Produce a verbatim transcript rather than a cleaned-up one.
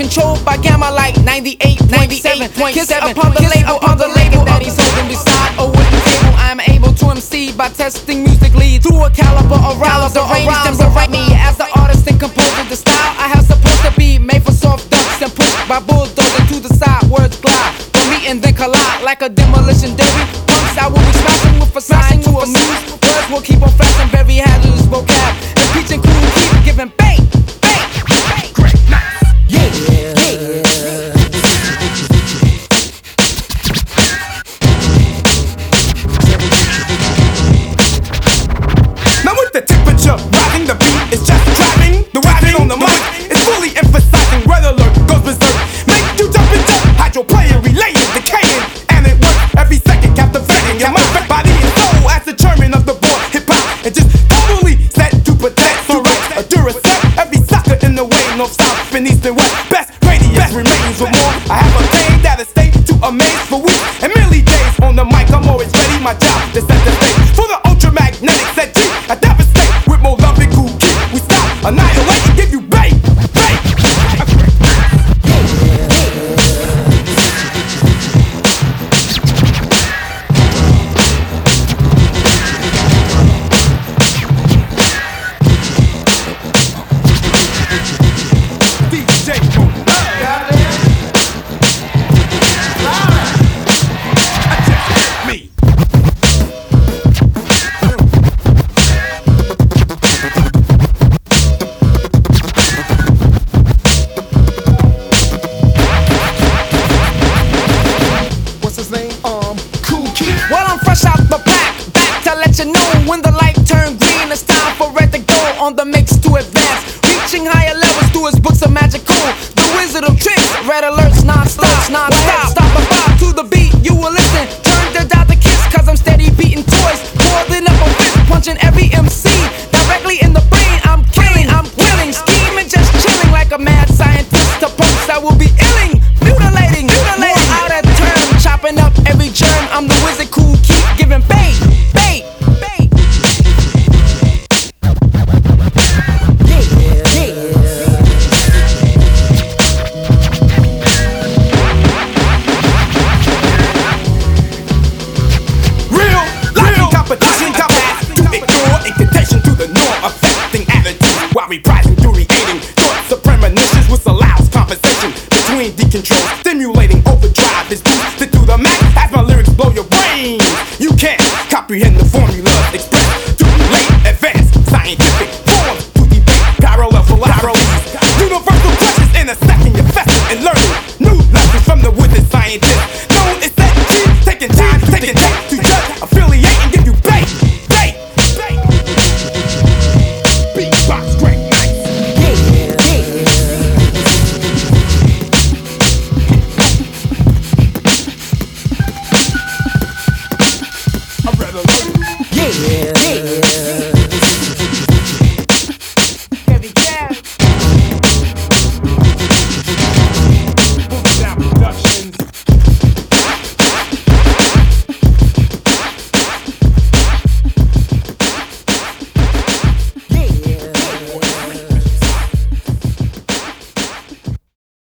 controlled by Gamma like ninety-eight, ninety-eight point seven. Upon the label, on the label that he's holding beside a wooden table, I'm able to M C by testing musically through a caliber around the rhymes and write me as the artist and composer. The style I have supposed to be made for soft ducks and pushed by bulldozers to the side. Words glide from me and then collide like a demolition derby. Punks I will be smashing with a sign to amuse. Words will keep on flashing, very hazardous vocab. And preaching cool, keep giving bait, bait, bait. Great, nice, yeah, yeah, yeah. Now with the temperature rising, the beat is just driving. The rapping on the mic is fully emphasizing. Red alert goes berserk, make you jump and jerk. Hydro player relaying, decaying, and it works every second, captivating your mind, body and soul as the chairman of the board. Hip hop and just totally set to protect. So right, a Duracell, every sucker in the way, north, south, and east and west. Best radius remains with more. I have a thing that'll stay to amaze for weeks and merely days. On the mic, I'm always ready. My job to set the stage for the ultramagnetic set G. I devastate with more love and cool key. We stop, annihilate, and give you bait, bait. D J Mo Love. Me. What's his name? Um, Cool Kid. Well, I'm fresh out the back, back to let you know when the light turned green. It's time for Red to go on the mix to advance, reaching higher levels through his books of magical. The Wizard of Tricks, red alerts non-stop, non-stop. Stop the vibe to the beat, you will listen. Turn the dial to kiss, cause I'm steady beating toys. More than up a fist, punching every M C directly in the brain. I'm killing, I'm killing, scheming, just chilling like a mad scientist. To punks I will be illing, mutilating, mutilating. More out of turn, chopping up every germ. I'm the wizard, cool, keep giving bait, bait, bait. Real, real competition, competition to ignore incantation to the norm, affecting attitude while reprising, creating thoughts of premonitions, which allows conversation between the controls, stimulating overdrive. This boosted to the max as my lyrics blow your brain. You can't comprehend the formula expressed to relate advanced scientific forms to debate parallel philosophies. Universal questions in a second, you're festive and learning new lessons from the wizard scientist. Known as that G, taking time, taking time to judge, affiliate, and give you bait, bait, bait. Beatbox, great, nice. I'm ready to learn. Yeah.